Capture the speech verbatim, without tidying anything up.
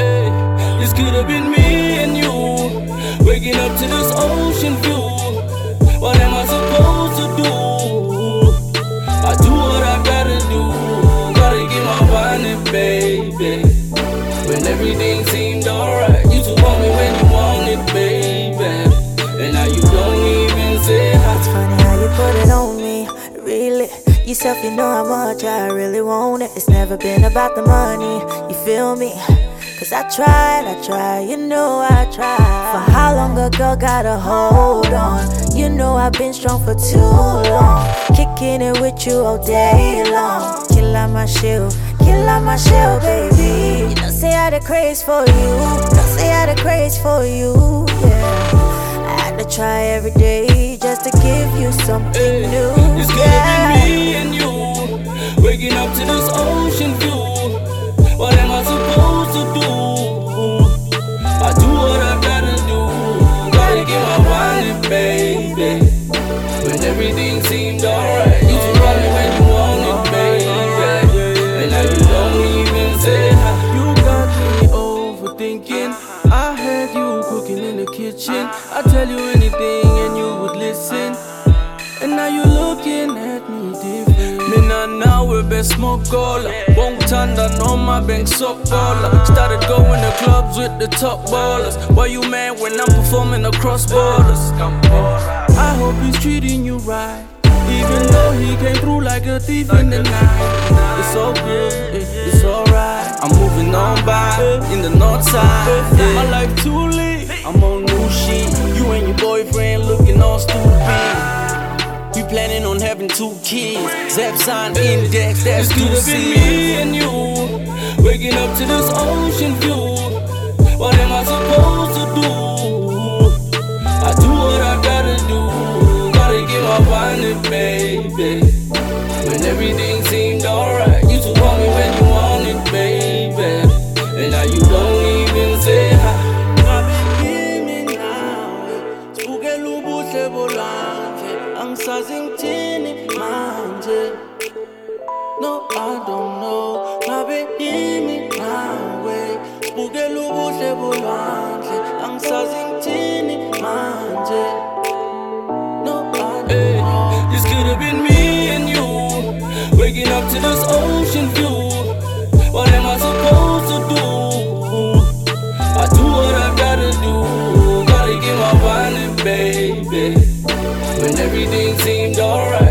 Hey, this could have been me and you, waking up to this ocean view. What am I supposed to do? I do what I gotta do. Gotta get my money, baby. When everything seemed alright, you two want me when you want it, baby. And now you don't even say hi. It's funny how you put it on me, really. Yourself, you know how much I really want it. It's never been about the money, you feel me? Cause I tried, I tried, you know I tried. For how long a girl gotta hold on? You know I've been strong for too long. Kicking it with you all day long. Kill out my shield, kill out my shield, baby. You don't say I had a craze for you, don't say I had a craze for you, yeah. I had to try every day just to give you something Hey, new. this could Yeah. have been me and you, waking up to this ocean view. What am I supposed to do? I do what I gotta do. Gotta get my money, baby. When everything seemed alright, you should call me when you want it, baby. And now you don't even say hi. You got me overthinking. I had you cooking in the kitchen. I tell you anything and you would listen. And now you looking at me different. Mina nawe besmokola, bongthanda noma bengisokola. Started going to clubs with the top ballers. Why you mad when I'm performing across borders? I hope he's treating you right, even though he came through like a thief in the night. It's all good, it's alright. I'm moving on by in the north side. My life too lit, I'm on new shit. You and your boyfriend looking all stupid. We planning on having two kids. Zepson Index, that's two C. This could have been me and you, waking up to this ocean view. What am I supposed to do? I do what I gotta do. Gotta get my money, baby. When everything seemed alright, you two want me when you want it, baby. And now you don't even say hi. Angisazi ngithini manje. No, I don't know. Ngabe yimi nawe sibukela ubuhle bolwandle. Angisazi ngithini manje. No, I don't know. This could have been me and you, waking up to this ocean view. What am I supposed to do? I do what I gotta do. Gotta get my money, baby. When everything seemed alright.